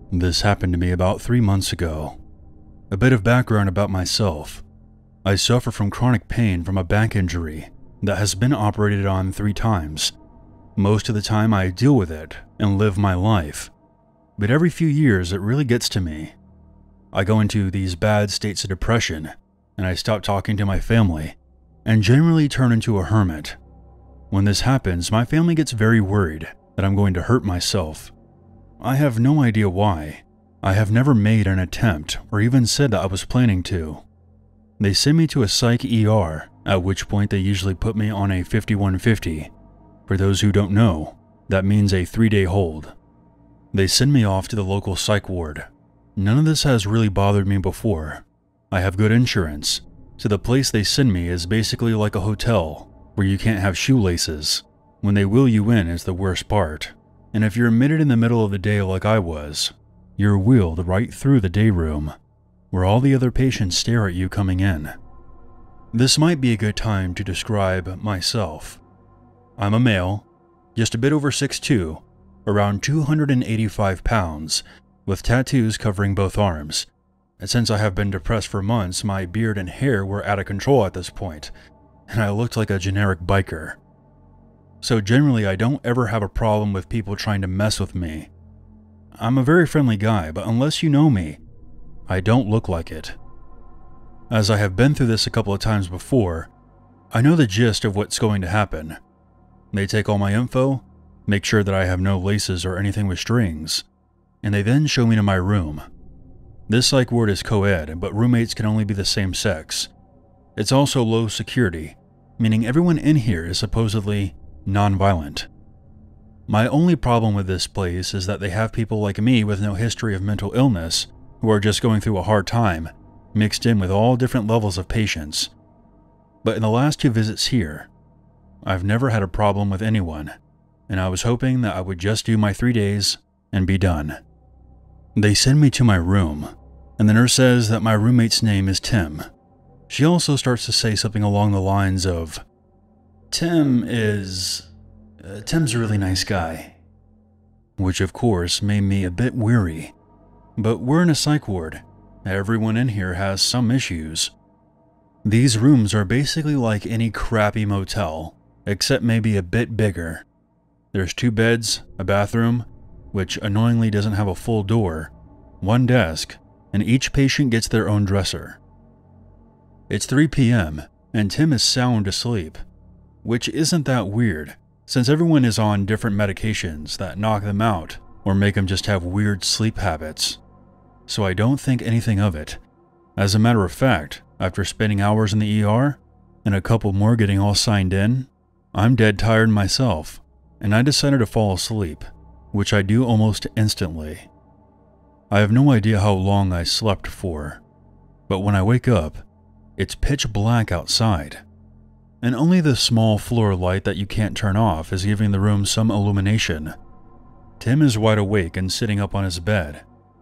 This happened to me about 3 months ago. A bit of background about myself. I suffer from chronic pain from a back injury that has been operated on 3 times. Most of the time I deal with it and live my life, but every few years it really gets to me. I go into these bad states of depression, and I stop talking to my family, and generally turn into a hermit. When this happens, my family gets very worried that I'm going to hurt myself. I have no idea why. I have never made an attempt or even said that I was planning to. They send me to a psych ER, at which point they usually put me on a 5150. For those who don't know, that means a 3-day hold. They send me off to the local psych ward. None of this has really bothered me before. I have good insurance, so the place they send me is basically like a hotel where you can't have shoelaces. When they wheel you in is the worst part. And if you're admitted in the middle of the day like I was, you're wheeled right through the day room, where all the other patients stare at you coming in. This might be a good time to describe myself. I'm a male, just a bit over 6'2", around 285 pounds, with tattoos covering both arms. And since I have been depressed for months, my beard and hair were out of control at this point, and I looked like a generic biker. So generally I don't ever have a problem with people trying to mess with me. I'm a very friendly guy, but unless you know me, I don't look like it. As I have been through this a couple of times before, I know the gist of what's going to happen. They take all my info, make sure that I have no laces or anything with strings, and they then show me to my room. This psych ward is co-ed, but roommates can only be the same sex. It's also low security, meaning everyone in here is supposedly non-violent. My only problem with this place is that they have people like me with no history of mental illness who are just going through a hard time, mixed in with all different levels of patients. But in the last 2 visits here, I've never had a problem with anyone, and I was hoping that I would just do my 3 days and be done. They send me to my room, and the nurse says that my roommate's name is Tim. She also starts to say something along the lines of, Tim's a really nice guy. Which of course made me a bit weary. But we're in a psych ward. Everyone in here has some issues. These rooms are basically like any crappy motel, except maybe a bit bigger. There's 2 beds, a bathroom, which annoyingly doesn't have a full door, 1 desk, and each patient gets their own dresser. It's 3 p.m., and Tim is sound asleep, which isn't that weird, since everyone is on different medications that knock them out or make them just have weird sleep habits. So I don't think anything of it. As a matter of fact, after spending hours in the ER, and a couple more getting all signed in, I'm dead tired myself, and I decided to fall asleep, which I do almost instantly. I have no idea how long I slept for, but when I wake up, it's pitch black outside, and only the small floor light that you can't turn off is giving the room some illumination. Tim is wide awake and sitting up on his bed.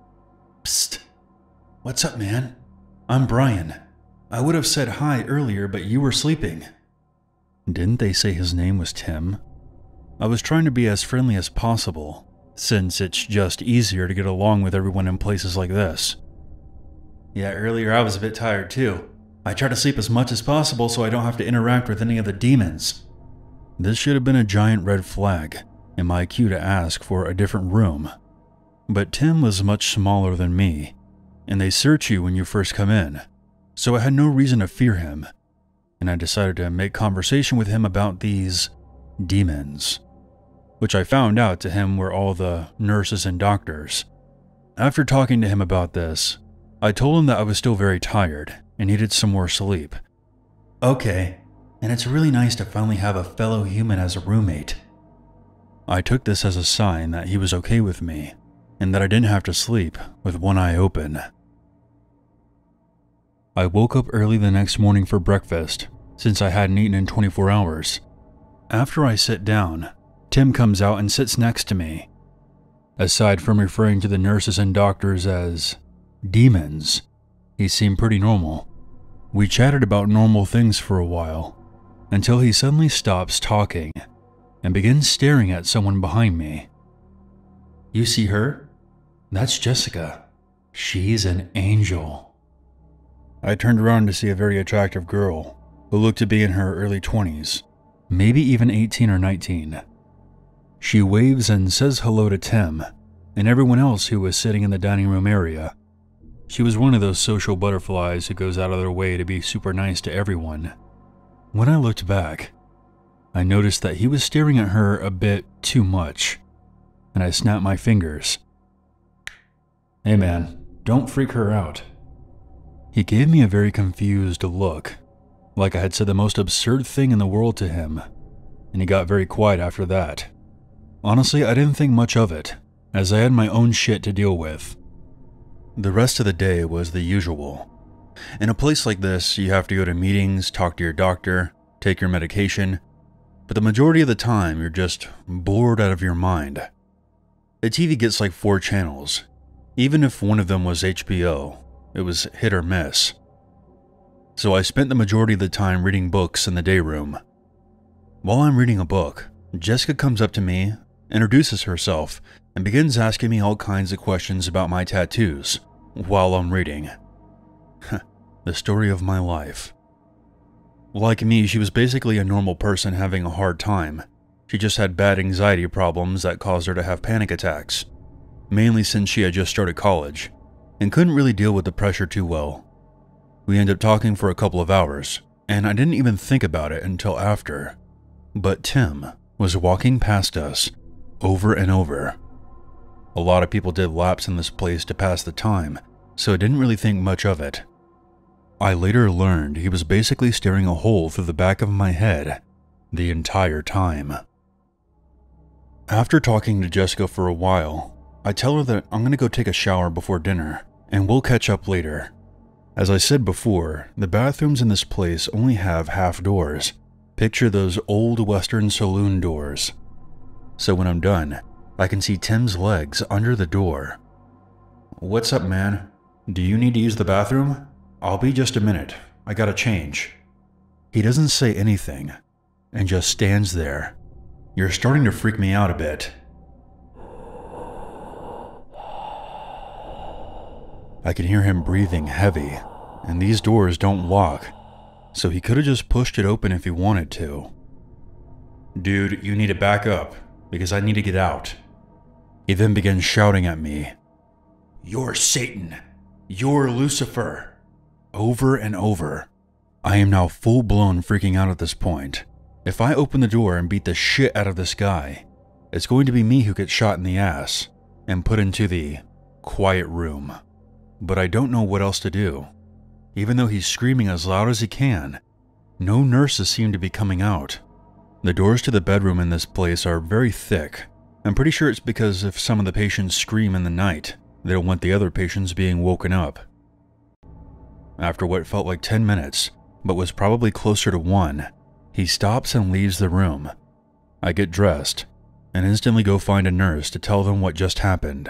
Psst. What's up, man? I'm Brian. I would have said hi earlier, but you were sleeping. Didn't they say his name was Tim? I was trying to be as friendly as possible, since it's just easier to get along with everyone in places like this. Yeah, earlier I was a bit tired too. I try to sleep as much as possible so I don't have to interact with any of the demons. This should have been a giant red flag, and my cue to ask for a different room. But Tim was much smaller than me, and they search you when you first come in, so I had no reason to fear him, and I decided to make conversation with him about these demons, which I found out to him were all the nurses and doctors. After talking to him about this, I told him that I was still very tired and needed some more sleep. Okay, and it's really nice to finally have a fellow human as a roommate. I took this as a sign that he was okay with me, and that I didn't have to sleep with one eye open. I woke up early the next morning for breakfast, since I hadn't eaten in 24 hours. After I sit down, Tim comes out and sits next to me. Aside from referring to the nurses and doctors as demons, he seemed pretty normal. We chatted about normal things for a while, until he suddenly stops talking and begins staring at someone behind me. You see her? That's Jessica. She's an angel." I turned around to see a very attractive girl who looked to be in her early 20s, maybe even 18 or 19. She waves and says hello to Tim and everyone else who was sitting in the dining room area. She was one of those social butterflies who goes out of their way to be super nice to everyone. When I looked back, I noticed that he was staring at her a bit too much, and I snapped my fingers. "Hey man, don't freak her out." He gave me a very confused look, like I had said the most absurd thing in the world to him, and he got very quiet after that. Honestly, I didn't think much of it, as I had my own shit to deal with. The rest of the day was the usual. In a place like this, you have to go to meetings, talk to your doctor, take your medication, but the majority of the time you're just bored out of your mind. The TV gets like 4 channels. Even if one of them was HBO, it was hit or miss. So I spent the majority of the time reading books in the day room. While I'm reading a book, Jessica comes up to me, introduces herself, and begins asking me all kinds of questions about my tattoos while I'm reading. The story of my life. Like me, she was basically a normal person having a hard time. She just had bad anxiety problems that caused her to have panic attacks, mainly since she had just started college, and couldn't really deal with the pressure too well. We ended up talking for a couple of hours, and I didn't even think about it until after. But Tim was walking past us over and over. A lot of people did laps in this place to pass the time, so I didn't really think much of it. I later learned he was basically staring a hole through the back of my head the entire time. After talking to Jessica for a while, I tell her that I'm going to go take a shower before dinner, and we'll catch up later. As I said before, the bathrooms in this place only have half doors. Picture those old Western saloon doors. So when I'm done, I can see Tim's legs under the door. "What's up, man? Do you need to use the bathroom? I'll be just a minute. I gotta change." He doesn't say anything, and just stands there. You're starting to freak me out a bit. I can hear him breathing heavy, and these doors don't lock, so he could have just pushed it open if he wanted to. "Dude, you need to back up, because I need to get out." He then begins shouting at me, "You're Satan. You're Lucifer." Over and over. I am now full-blown freaking out at this point. If I open the door and beat the shit out of this guy, it's going to be me who gets shot in the ass and put into the quiet room. But I don't know what else to do. Even though he's screaming as loud as he can, no nurses seem to be coming out. The doors to the bedroom in this place are very thick. I'm pretty sure it's because if some of the patients scream in the night, they don't want the other patients being woken up. After what felt like 10 minutes, but was probably closer to 1, he stops and leaves the room. I get dressed and instantly go find a nurse to tell them what just happened.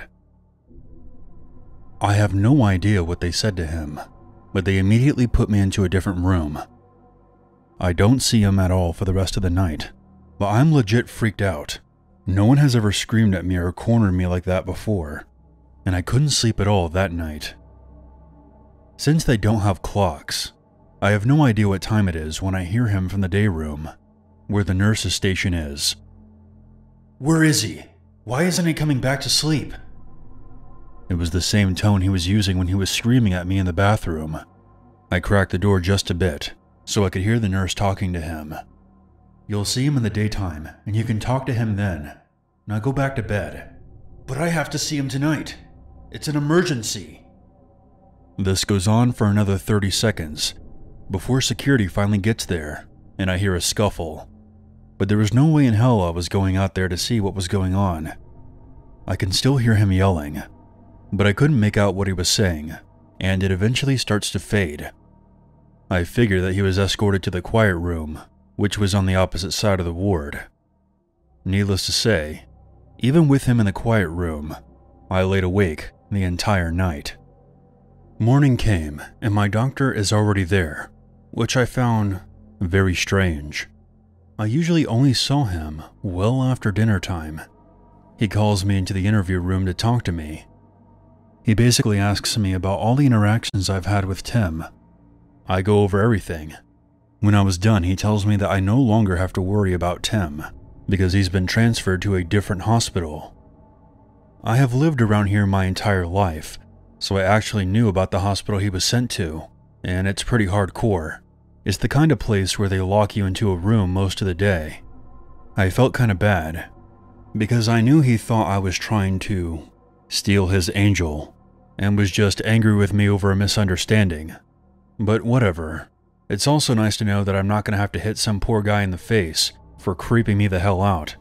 I have no idea what they said to him, but they immediately put me into a different room. I don't see him at all for the rest of the night, but I'm legit freaked out. No one has ever screamed at me or cornered me like that before, and I couldn't sleep at all that night. Since they don't have clocks, I have no idea what time it is when I hear him from the day room, where the nurse's station is. "Where is he? Why isn't he coming back to sleep?" It was the same tone he was using when he was screaming at me in the bathroom. I cracked the door just a bit, so I could hear the nurse talking to him. "You'll see him in the daytime, and you can talk to him then. Now go back to bed." "But I have to see him tonight. It's an emergency." This goes on for another 30 seconds, before security finally gets there, and I hear a scuffle. But there was no way in hell I was going out there to see what was going on. I can still hear him yelling, but I couldn't make out what he was saying, and it eventually starts to fade. I figure that he was escorted to the quiet room, which was on the opposite side of the ward. Needless to say, even with him in the quiet room, I laid awake the entire night. Morning came, and my doctor is already there, which I found very strange. I usually only saw him well after dinner time. He calls me into the interview room to talk to me, He basically asks me about all the interactions I've had with Tim. I go over everything. When I was done, he tells me that I no longer have to worry about Tim because he's been transferred to a different hospital. I have lived around here my entire life, so I actually knew about the hospital he was sent to, and it's pretty hardcore. It's the kind of place where they lock you into a room most of the day. I felt kind of bad, because I knew he thought I was trying to steal his angel, and was just angry with me over a misunderstanding. But whatever. It's also nice to know that I'm not going to have to hit some poor guy in the face for creeping me the hell out.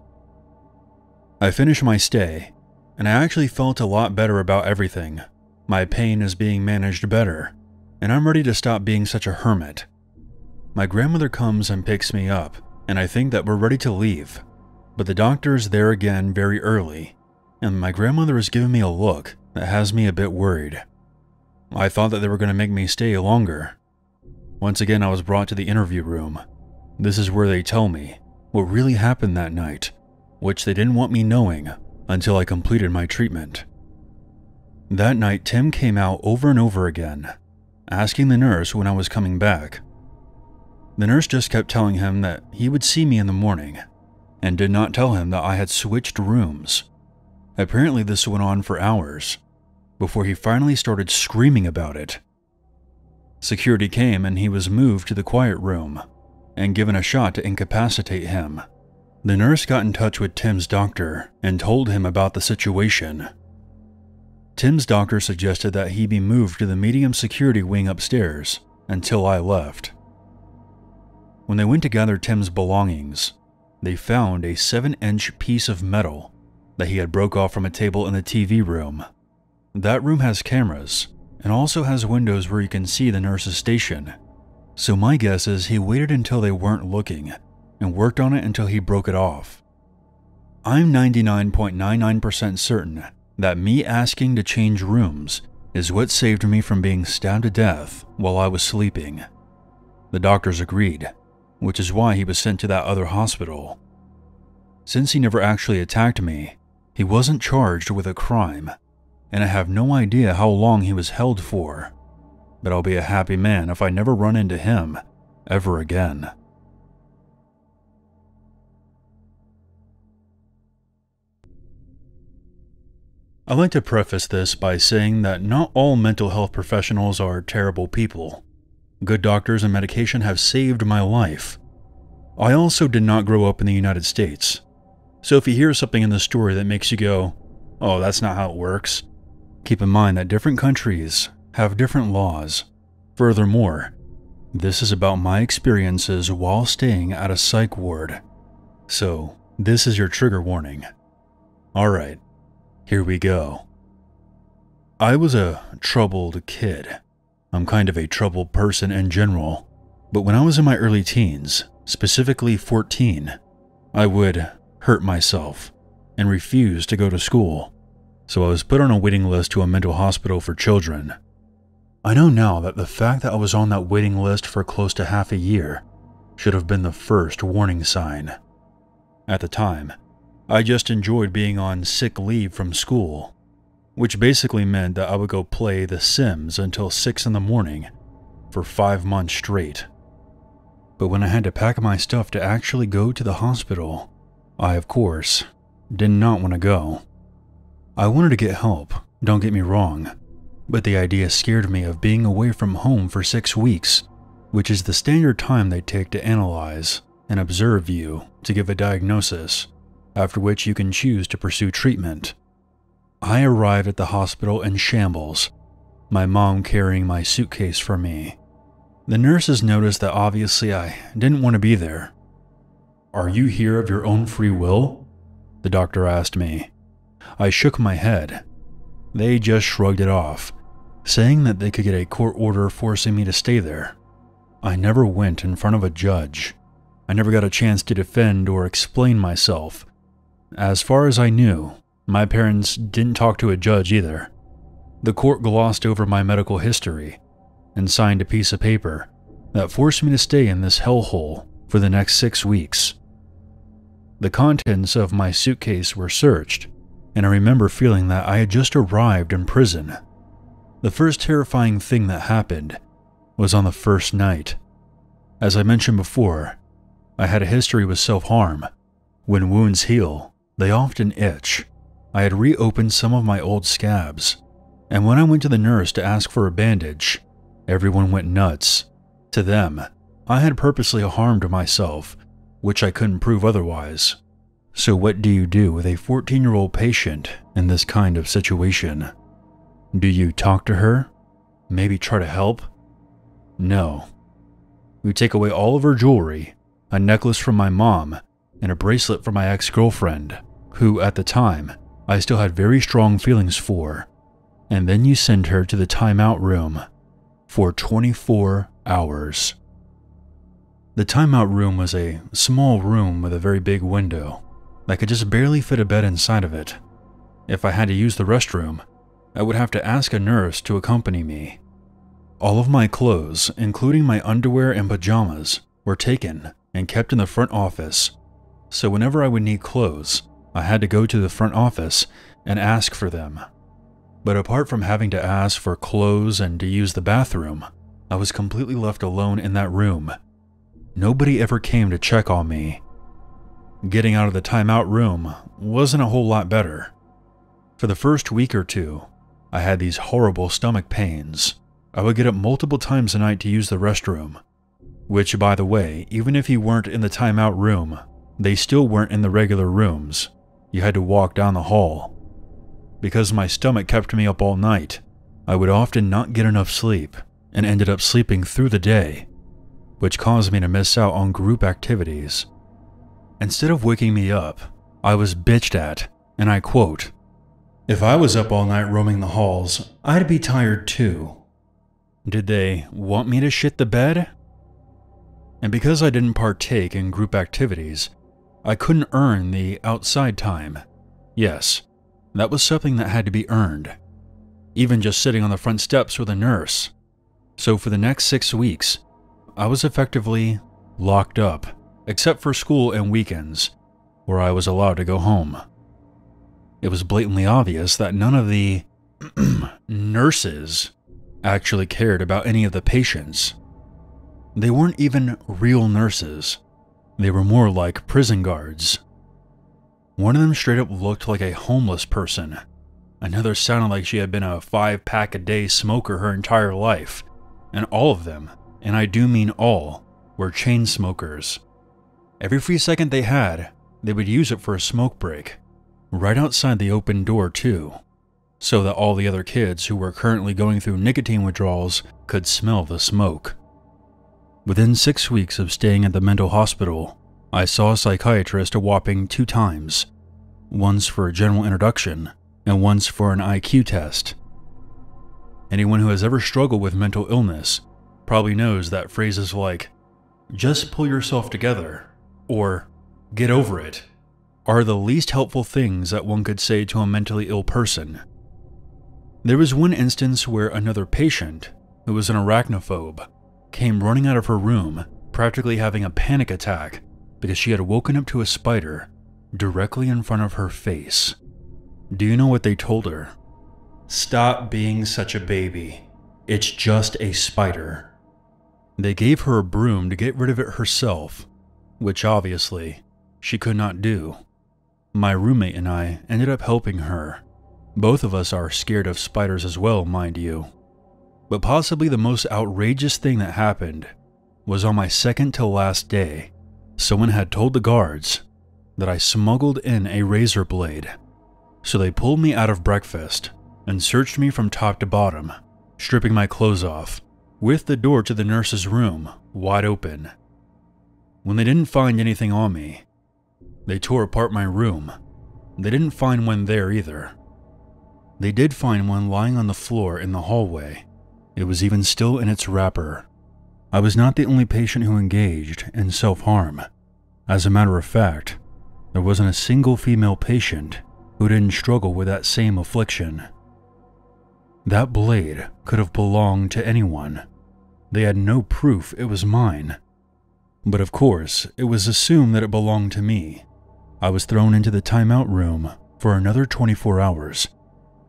I finished my stay, and I actually felt a lot better about everything. My pain is being managed better, and I'm ready to stop being such a hermit. My grandmother comes and picks me up, and I think that we're ready to leave. But the doctor's there again very early, and my grandmother is giving me a look that has me a bit worried. I thought that they were going to make me stay longer. Once again, I was brought to the interview room. This is where they tell me what really happened that night, which they didn't want me knowing until I completed my treatment. That night, Tim came out over and over again, asking the nurse when I was coming back. The nurse just kept telling him that he would see me in the morning, and did not tell him that I had switched rooms. Apparently this went on for hours, before he finally started screaming about it. Security came and he was moved to the quiet room, and given a shot to incapacitate him. The nurse got in touch with Tim's doctor and told him about the situation. Tim's doctor suggested that he be moved to the medium security wing upstairs until I left. When they went to gather Tim's belongings, they found a 7-inch piece of metal that he had broke off from a table in the TV room. That room has cameras and also has windows where you can see the nurse's station. So my guess is he waited until they weren't looking and worked on it until he broke it off. I'm 99.99% certain that me asking to change rooms is what saved me from being stabbed to death while I was sleeping. The doctors agreed, which is why he was sent to that other hospital. Since he never actually attacked me, he wasn't charged with a crime, and I have no idea how long he was held for, but I'll be a happy man if I never run into him ever again. I'd like to preface this by saying that not all mental health professionals are terrible people. Good doctors and medication have saved my life. I also did not grow up in the United States, so if you hear something in the story that makes you go, "Oh, that's not how it works," keep in mind that different countries have different laws. Furthermore, this is about my experiences while staying at a psych ward, so this is your trigger warning. Alright, here we go. I was a troubled kid. I'm kind of a troubled person in general, but when I was in my early teens, specifically 14, I would hurt myself and refuse to go to school, so I was put on a waiting list to a mental hospital for children. I know now that the fact that I was on that waiting list for close to half a year should have been the first warning sign. At the time, I just enjoyed being on sick leave from school, which basically meant that I would go play The Sims until 6 in the morning for 5 months straight. But when I had to pack my stuff to actually go to the hospital, I, of course, did not want to go. I wanted to get help, don't get me wrong, but the idea scared me of being away from home for 6 weeks, which is the standard time they take to analyze and observe you to give a diagnosis, after which you can choose to pursue treatment. I arrived at the hospital in shambles, my mom carrying my suitcase for me. The nurses noticed that obviously I didn't want to be there. "Are you here of your own free will?" the doctor asked me. I shook my head. They just shrugged it off, saying that they could get a court order forcing me to stay there. I never went in front of a judge. I never got a chance to defend or explain myself. As far as I knew, my parents didn't talk to a judge either. The court glossed over my medical history and signed a piece of paper that forced me to stay in this hellhole for the next 6 weeks. The contents of my suitcase were searched, and I remember feeling that I had just arrived in prison The first terrifying thing that happened was on the first night. As I mentioned before, I had a history with self-harm. When wounds heal, they often itch. I had reopened some of my old scabs, and when I went to the nurse to ask for a bandage, everyone went nuts. To them, I had purposely harmed myself, which I couldn't prove otherwise. So what do you do with a 14-year-old patient in this kind of situation? Do you talk to her? Maybe try to help? No. We take away all of her jewelry, a necklace from my mom, and a bracelet from my ex-girlfriend, who at the time I still had very strong feelings for, and then you send her to the timeout room for 24 hours. The timeout room was a small room with a very big window that could just barely fit a bed inside of it. If I had to use the restroom, I would have to ask a nurse to accompany me. All of my clothes, including my underwear and pajamas, were taken and kept in the front office, so whenever I would need clothes, I had to go to the front office and ask for them. But apart from having to ask for clothes and to use the bathroom, I was completely left alone in that room. Nobody ever came to check on me. Getting out of the timeout room wasn't a whole lot better. For the first week or two, I had these horrible stomach pains. I would get up multiple times a night to use the restroom, which, by the way, even if you weren't in the timeout room, they still weren't in the regular rooms. You had to walk down the hall. Because my stomach kept me up all night, I would often not get enough sleep and ended up sleeping through the day, which caused me to miss out on group activities. Instead of waking me up, I was bitched at, and I quote, "If I was up all night roaming the halls, I'd be tired too." Did they want me to shit the bed? And because I didn't partake in group activities, I couldn't earn the outside time. Yes, that was something that had to be earned. Even just sitting on the front steps with a nurse. So for the next 6 weeks, I was effectively locked up, except for school and weekends, where I was allowed to go home. It was blatantly obvious that none of the nurses actually cared about any of the patients. They weren't even real nurses. They were more like prison guards. One of them straight up looked like a homeless person. Another sounded like she had been a 5-pack-a-day smoker her entire life. And all of them, and I do mean all, were chain smokers. Every free second they had, they would use it for a smoke break. Right outside the open door too, so that all the other kids who were currently going through nicotine withdrawals could smell the smoke. Within 6 weeks of staying at the mental hospital, I saw a psychiatrist a whopping 2 times, once for a general introduction and once for an IQ test. Anyone who has ever struggled with mental illness probably knows that phrases like, "just pull yourself together," or "get over it," are the least helpful things that one could say to a mentally ill person. There was one instance where another patient, who was an arachnophobe, came running out of her room, practically having a panic attack because she had woken up to a spider directly in front of her face. Do you know what they told her? "Stop being such a baby. It's just a spider." They gave her a broom to get rid of it herself, which obviously she could not do. My roommate and I ended up helping her. Both of us are scared of spiders as well, mind you. But possibly the most outrageous thing that happened was on my second to last day. Someone had told the guards that I smuggled in a razor blade. So they pulled me out of breakfast and searched me from top to bottom, stripping my clothes off, with the door to the nurse's room wide open. When they didn't find anything on me, they tore apart my room. They didn't find one there either. They did find one lying on the floor in the hallway. It was even still in its wrapper. I was not the only patient who engaged in self-harm. As a matter of fact, there wasn't a single female patient who didn't struggle with that same affliction. That blade could have belonged to anyone. They had no proof it was mine. But of course, it was assumed that it belonged to me. I was thrown into the timeout room for another 24 hours,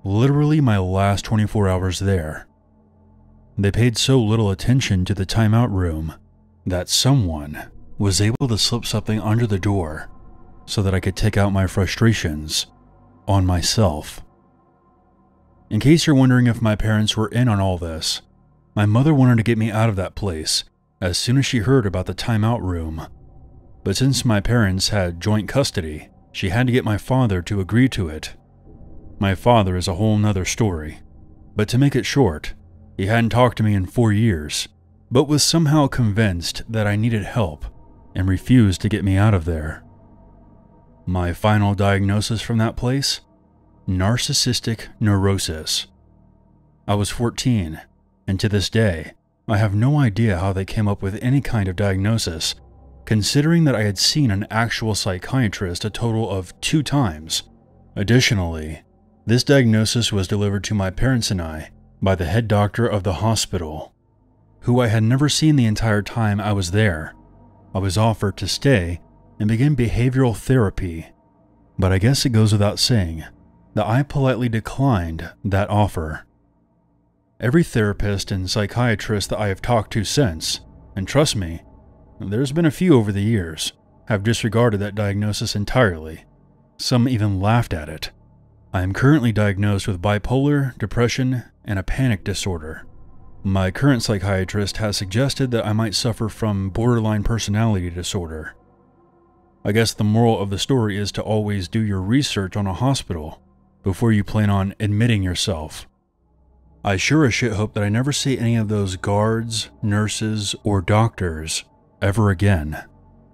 literally my last 24 hours there. They paid so little attention to the timeout room that someone was able to slip something under the door so that I could take out my frustrations on myself. In case you're wondering if my parents were in on all this, my mother wanted to get me out of that place as soon as she heard about the timeout room. But since my parents had joint custody, she had to get my father to agree to it. My father is a whole nother story, but to make it short, he hadn't talked to me in 4 years, but was somehow convinced that I needed help and refused to get me out of there. My final diagnosis from that place? Narcissistic neurosis. I was 14, and to this day, I have no idea how they came up with any kind of diagnosis, considering that I had seen an actual psychiatrist a total of 2 times. Additionally, this diagnosis was delivered to my parents and I by the head doctor of the hospital, who I had never seen the entire time I was there. I was offered to stay and begin behavioral therapy, but I guess it goes without saying that I politely declined that offer. Every therapist and psychiatrist that I have talked to since, and trust me, there's been a few over the years, have disregarded that diagnosis entirely. Some even laughed at it. I am currently diagnosed with bipolar, depression, and a panic disorder. My current psychiatrist has suggested that I might suffer from borderline personality disorder. I guess the moral of the story is to always do your research on a hospital before you plan on admitting yourself. I sure as shit hope that I never see any of those guards, nurses, or doctors ever again.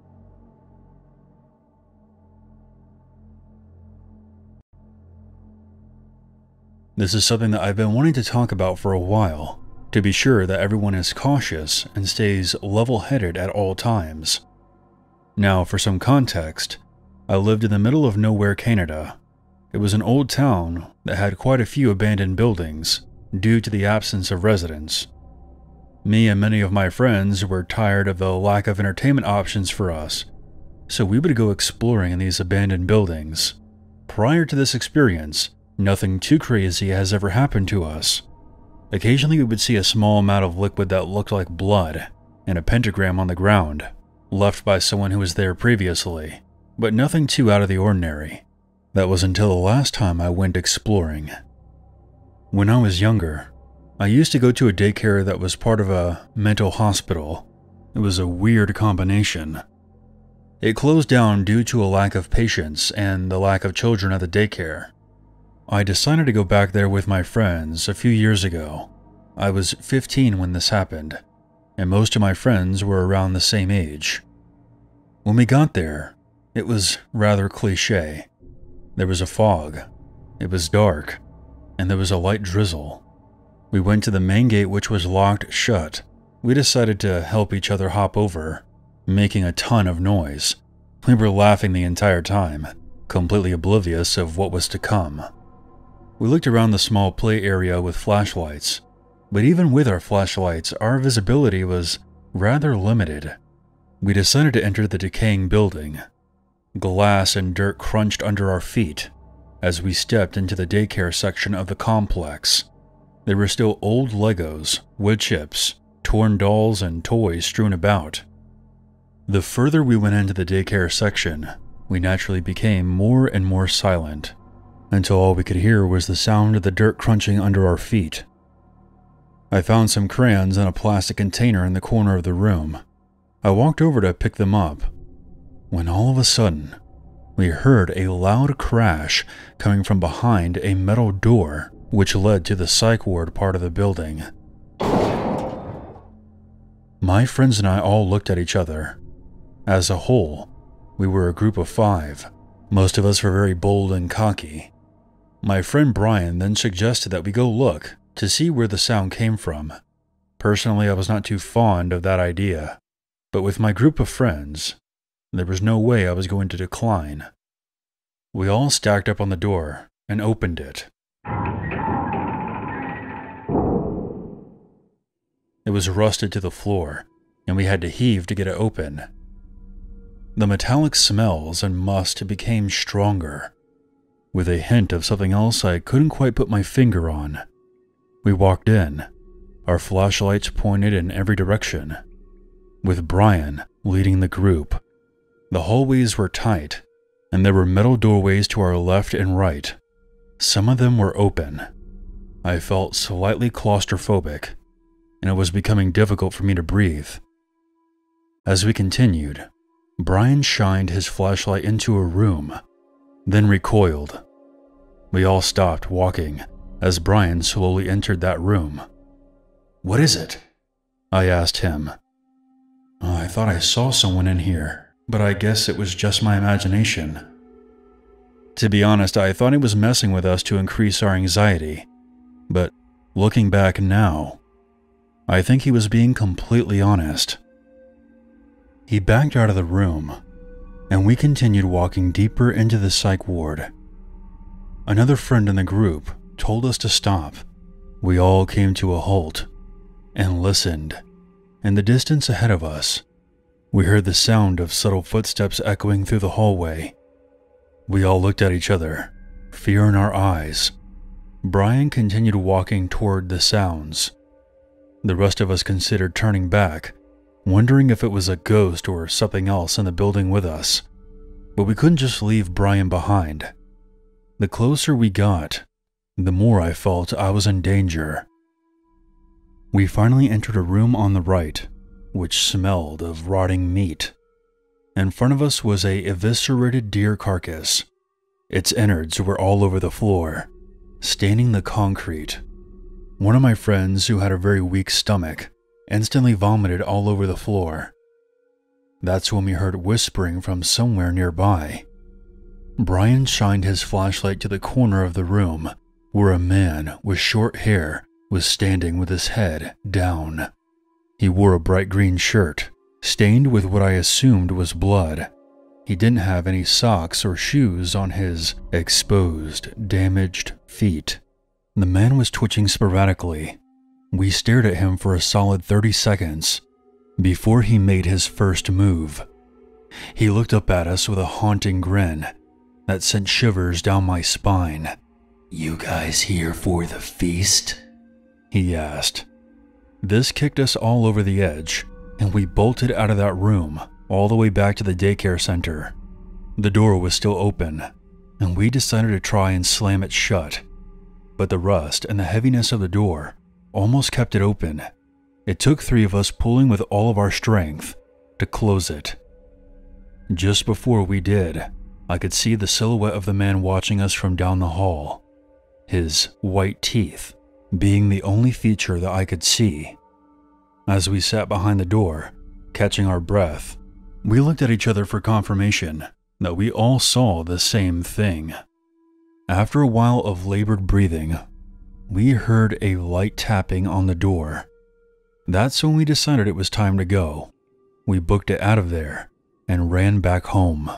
This is something that I've been wanting to talk about for a while, to be sure that everyone is cautious and stays level-headed at all times. Now, for some context, I lived in the middle of nowhere, Canada. It was an old town that had quite a few abandoned buildings due to the absence of residents. Me and many of my friends were tired of the lack of entertainment options for us, so we would go exploring in these abandoned buildings. Prior to this experience, nothing too crazy has ever happened to us. Occasionally we would see a small amount of liquid that looked like blood and a pentagram on the ground, left by someone who was there previously, but nothing too out of the ordinary. That was until the last time I went exploring. When I was younger, I used to go to a daycare that was part of a mental hospital. It was a weird combination. It closed down due to a lack of patients and the lack of children at the daycare. I decided to go back there with my friends a few years ago. I was 15 when this happened, and most of my friends were around the same age. When we got there, it was rather cliché. There was a fog, it was dark, and there was a light drizzle. We went to the main gate, which was locked shut. We decided to help each other hop over, making a ton of noise. We were laughing the entire time, completely oblivious of what was to come. We looked around the small play area with flashlights, but even with our flashlights, our visibility was rather limited. We decided to enter the decaying building. Glass and dirt crunched under our feet as we stepped into the daycare section of the complex. There were still old Legos, wood chips, torn dolls, and toys strewn about. The further we went into the daycare section, we naturally became more and more silent, until all we could hear was the sound of the dirt crunching under our feet. I found some crayons in a plastic container in the corner of the room. I walked over to pick them up, when all of a sudden, we heard a loud crash coming from behind a metal door which led to the psych ward part of the building. My friends and I all looked at each other. As a whole, we were a group of 5. Most of us were very bold and cocky. My friend Brian then suggested that we go look to see where the sound came from. Personally, I was not too fond of that idea, but with my group of friends, there was no way I was going to decline. We all stacked up on the door and opened it. It was rusted to the floor, and we had to heave to get it open. The metallic smells and must became stronger. with a hint of something else I couldn't quite put my finger on. We walked in, our flashlights pointed in every direction, with Brian leading the group. The hallways were tight, and there were metal doorways to our left and right. Some of them were open. I felt slightly claustrophobic, and it was becoming difficult for me to breathe. As we continued, Brian shined his flashlight into a room, then recoiled. We all stopped walking as Brian slowly entered that room. "What is it?" I asked him. "I thought I saw someone in here, but I guess it was just my imagination." To be honest, I thought he was messing with us to increase our anxiety, but looking back now, I think he was being completely honest. He backed out of the room, and we continued walking deeper into the psych ward. Another friend in the group told us to stop. We all came to a halt and listened. In the distance ahead of us, we heard the sound of subtle footsteps echoing through the hallway. We all looked at each other, fear in our eyes. Brian continued walking toward the sounds. The rest of us considered turning back, wondering if it was a ghost or something else in the building with us. But we couldn't just leave Brian behind. The closer we got, the more I felt I was in danger. We finally entered a room on the right, which smelled of rotting meat. In front of us was a eviscerated deer carcass. Its innards were all over the floor, staining the concrete. One of my friends, who had a very weak stomach, instantly vomited all over the floor. That's when we heard whispering from somewhere nearby. Brian shined his flashlight to the corner of the room, where a man with short hair was standing with his head down. He wore a bright green shirt, stained with what I assumed was blood. He didn't have any socks or shoes on his exposed, damaged feet. The man was twitching sporadically. We stared at him for a solid 30 seconds before he made his first move. He looked up at us with a haunting grin that sent shivers down my spine. "You guys here for the feast?" he asked. This kicked us all over the edge, and we bolted out of that room all the way back to the daycare center. The door was still open, and we decided to try and slam it shut, but the rust and the heaviness of the door almost kept it open. It took 3 of us pulling with all of our strength to close it. Just before we did, I could see the silhouette of the man watching us from down the hall, his white teeth being the only feature that I could see. As we sat behind the door, catching our breath, we looked at each other for confirmation that we all saw the same thing. After a while of labored breathing, we heard a light tapping on the door. That's when we decided it was time to go. We booked it out of there and ran back home.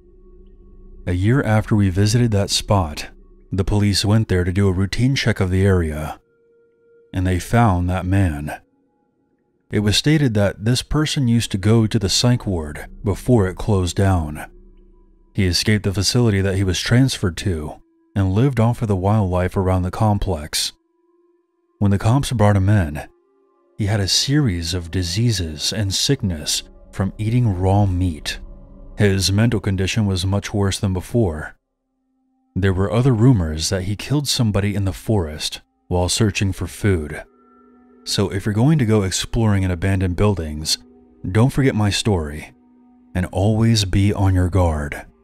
A year after we visited that spot, the police went there to do a routine check of the area, and they found that man. It was stated that this person used to go to the psych ward before it closed down. He escaped the facility that he was transferred to and lived off of the wildlife around the complex. When the cops brought him in, he had a series of diseases and sickness from eating raw meat. His mental condition was much worse than before. There were other rumors that he killed somebody in the forest while searching for food. So if you're going to go exploring in abandoned buildings, don't forget my story and always be on your guard.